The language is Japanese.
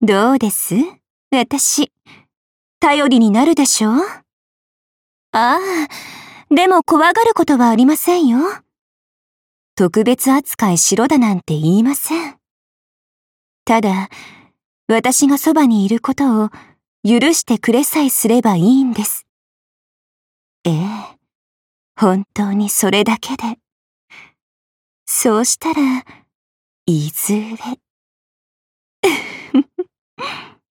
どうです私、頼りになるでしょ？ああ、でも怖がることはありませんよ。特別扱いしろだなんて言いません。ただ、私がそばにいることを許してくれさえすればいいんです。ええ、本当にそれだけで。そうしたら、いずれ。